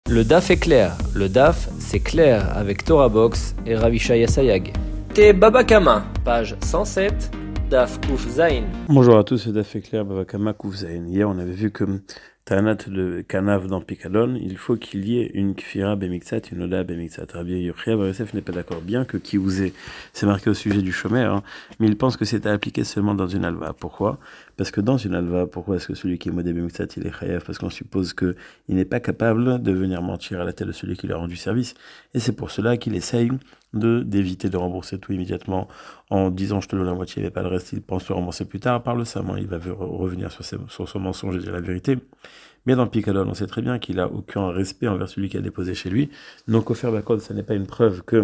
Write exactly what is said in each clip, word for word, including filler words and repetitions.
Le D A F est clair. Le D A F, c'est clair avec Torah Box et Ravishaya Sayag. Te Baba Kama, page cent sept, D A F Kouf Zain. Bonjour à tous, c'est D A F est clair, Baba Kama Kouf Zain. Hier, on avait vu que Tanat le Kanav dans Pikadon, il faut qu'il y ait une Kfira Bemixat, une Oda Bemixat. Rabbi Yochia Bar Yosef n'est pas d'accord, bien que Kiouzé, c'est marqué au sujet du Shomer, hein, mais il pense que c'est à appliquer seulement dans une alva. Pourquoi? Parce que dans une alva, pourquoi est-ce que celui qui est modé Bemixat, il est Chayav? Parce qu'on suppose qu'il n'est pas capable de venir mentir à la tête de celui qui lui a rendu service. Et c'est pour cela qu'il essaye de d'éviter de rembourser tout immédiatement en disant je te donne la moitié, il n'y pas le reste, il pense le rembourser plus tard. Par le serment, il va revenir sur, ses, sur son mensonge et dire la vérité. Mais dans Pikadon, on sait très bien qu'il n'a aucun respect envers celui qui a déposé chez lui. Donc, au faire Bakod, ça n'est pas une preuve que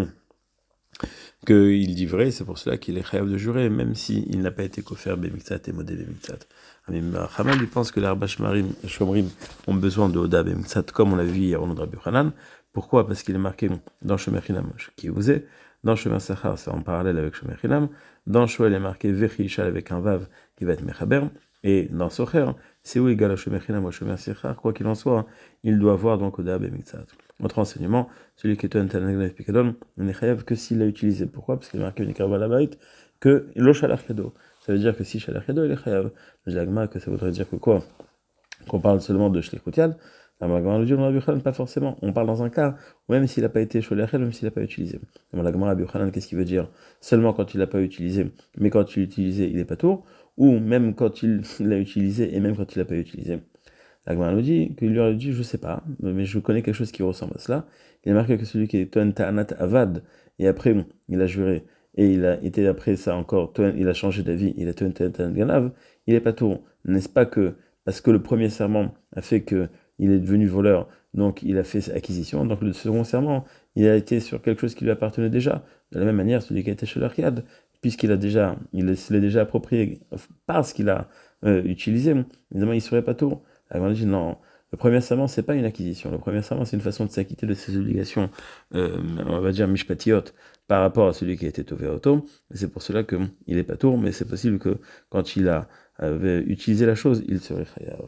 qu'il dit vrai, c'est pour cela qu'il est chayav de jurer, même s'il n'a pas été kofer bemixat et modé bemixat. Hamal, il pense que les Arba Shmarim et Shomrim ont besoin de Oda bemixat, comme on l'a vu hier au nom de Rabbi Hanan. Pourquoi? Parce qu'il est marqué dans Shomer Chinam, qui vous est, dans Shomer Sachar, c'est en parallèle avec Shomer Chinam, dans Shoel, il est marqué Vechi Ishal avec un Vav qui va être Mechaber, et dans Socher, c'est où égal à Shomer Chinam ou à Shomer Sachar, quoi qu'il en soit, il doit avoir donc Oda bemixat. Autre enseignement, celui qui est un Tanagnav Pikadon, on n'est chayav que s'il l'a utilisé. Pourquoi? Parce qu'il est marqué une Ikarba Labait que lo Shalach Yado. Ça veut dire que si Shalach Yado, il est chayav. Le Jagma, que ça voudrait dire que quoi? Qu'on parle seulement de Shlichut Yad. La Gemara nous dit, pas forcément. On parle dans un cas où même s'il n'a pas été Sholach Yad, même s'il n'a pas utilisé. La Gemara Rabbi Yochanan, qu'est-ce qu'il veut dire? Seulement quand il l'a pas utilisé, mais quand il l'a utilisé, il est pas tour, ou même quand il l'a utilisé et même quand il l'a pas utilisé. La Gemara nous dit qu'il lui a dit, je sais pas, mais je connais quelque chose qui ressemble à cela. Il est marqué que celui qui est Toan Ta'anat Avad, et après, il a juré, et il a été après ça encore, il a changé d'avis, il a Toan Ta'anat Ganav, il est pas tout. N'est-ce pas que, parce que le premier serment a fait que il est devenu voleur, donc il a fait acquisition, donc le second serment, il a été sur quelque chose qui lui appartenait déjà. De la même manière, celui qui a été chez l'Arcade, puisqu'il a déjà, il se l'est déjà approprié parce qu'il a euh, utilisé, évidemment, il serait pas tout. La Gemara dit non, le premier serment, c'est pas une acquisition. Le premier serment, c'est une façon de s'acquitter de ses obligations, euh, on va dire mishpatiot, par rapport à celui qui a été tové auto. C'est pour cela qu'il n'est pas tour, mais c'est possible que quand il a avait utilisé la chose, il serait chayav.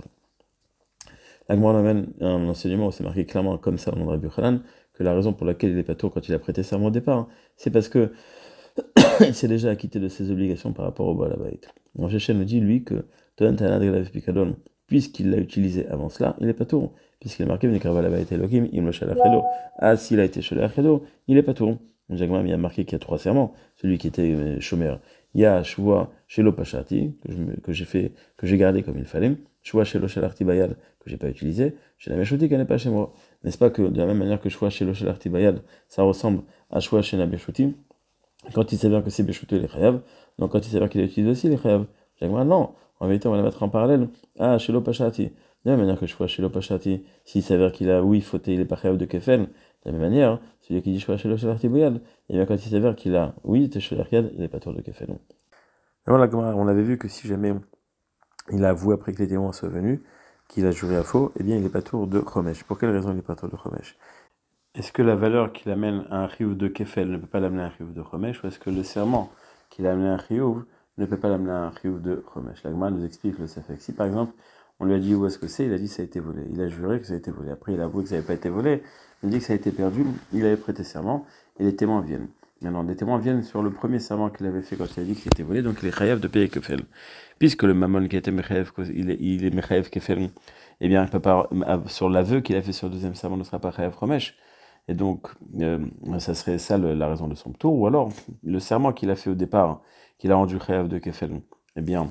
La Gemara amène un enseignement où c'est marqué clairement comme ça au nom de Rabbi Yochanan, que la raison pour laquelle il n'est pas tour quand il a prêté serment au départ, c'est parce que il s'est déjà acquitté de ses obligations par rapport au Baal Habayit. Donc Shechem nous dit, lui, que Tonan Tanad Galav Pikadon, puisqu'il l'a utilisé avant cela, il n'est pas tout, puisqu'il est marqué V'nikarva Habayit Elohim, im lo shalach yado. Ah, s'il a été shalach yado, il n'est pas tout. Jacques il a marqué qu'il y a trois serments, celui qui était Shomer. Il y a Shua Shelo Pashati, que j'ai fait, que j'ai gardé comme il fallait, Shua Shelo Shalachti Bayad, que j'ai pas utilisé, chez la Meshouti qui n'est pas chez moi. N'est-ce pas que de la même manière que Shua Shelo Shalachti Bayad, ça ressemble à Shua Shena Meshouti? Quand il s'avère que c'est Béchouté, il est chayav. Donc quand il s'avère qu'il est utilisé aussi, il est chayav. Jacques non. En vérité, on va la mettre en parallèle. Ah, Shelo Pashati. De la même manière que Shua Shelo Pashati, s'il s'avère qu'il a, oui, fauté, il est pas chayav de Kefel. De la même manière, celui qui dit Shua Shelo Shalachti Bayad, et bien quand il s'avère qu'il a, oui, il était Shalach Yad, il est pas tour de Kefel. Voilà, on avait vu que si jamais il a avoué après que les témoins soient venus, qu'il a juré à faux, eh bien il est pas tour de Chomesh. Pour quelle raison il est pas tour de Chomesh? Est-ce que la valeur qu'il amène à un chiyuv de Kefel ne peut pas l'amener à un chiyuv de Chomesh, ou est-ce que le serment qu'il a amené à un chiyuv ne peut pas l'amener à un chiyuv de Chomesh? La Gemara nous explique le safek. Si par exemple, on lui a dit où est-ce que c'est, il a dit que ça a été volé. Il a juré que ça a été volé. Après, il a avoué que ça n'avait pas été volé. Il dit que ça a été perdu. Il avait prêté serment et les témoins viennent. Maintenant, les témoins viennent sur le premier serment qu'il avait fait quand il a dit que c'était volé, donc il est chayav de payer Kefel. Puisque le mammon qui était mechayev, il est, il est mechayev Kefel, eh bien, il peut pas, sur l'aveu qu'il a fait sur le deuxième serment, ne sera pas chayav Chomesh. Et donc, euh, ça serait ça le, la raison de son tour. Ou alors, le serment qu'il a fait au départ, qu'il a rendu chayav de Kefel, eh bien,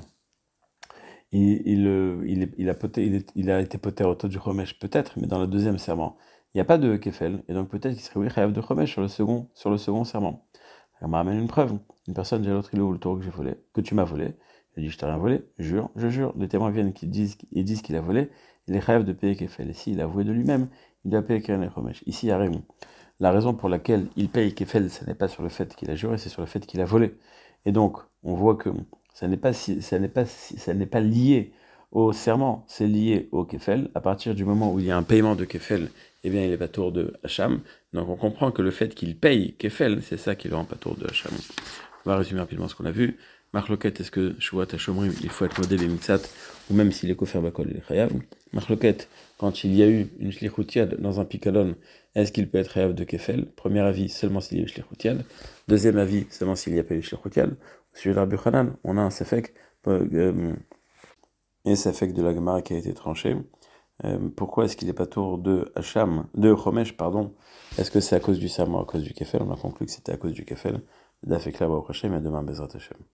il, il, il, il, a, poté, il, est, il a été poté au taux du Chomesh, peut-être, mais dans le deuxième serment, il n'y a pas de Kefel, et donc peut-être qu'il serait oui chayav de Chomesh sur le second, sur le second serment. Ça m'a amené une preuve. Une personne dit à l'autre, il est où le taureau que j'ai volé, que tu m'as volé? Il dit, je t'ai rien volé, je jure, je jure. Les témoins viennent qui disent, ils disent qu'il a volé, il est chayav de payer Kefel. Et s'il a avoué de lui-même, il doit payer Keren et Chomesh. Ici, il y a Raymond. La raison pour laquelle il paye Kefel, ce n'est pas sur le fait qu'il a juré, c'est sur le fait qu'il a volé. Et donc, on voit que ça n'est pas, si, ça n'est pas, si, ça n'est pas lié au serment, c'est lié au Kefel. À partir du moment où il y a un paiement de Kefel, eh bien, il est pas tour de Hacham. Donc, on comprend que le fait qu'il paye Kefel, c'est ça qui le rend pas tour de Hacham. On va résumer rapidement ce qu'on a vu. Marc Loquette, est-ce que Shuat Hashomrim, il faut être modèle et mixat, ou même s'il est kofer bakol, il est chayav? Marloquette, quand il y a eu une shlichutiad dans un picadon, est-ce qu'il peut être réel de kefel? Premier avis, seulement s'il y a eu shlichutiad. Deuxième avis, seulement s'il n'y a pas eu shlichutiad. Au sujet de Rabbi Hanan, on a un sefek, euh, et sefek de la Gemara qui a été tranché. Euh, pourquoi est-ce qu'il n'est pas tour de Hacham, de Chomesh, pardon? Est-ce que c'est à cause du serment, à cause du kefel? On a conclu que c'était à cause du kefel. Dafekla Baruch Hashem, et demain Bezrat Hashem.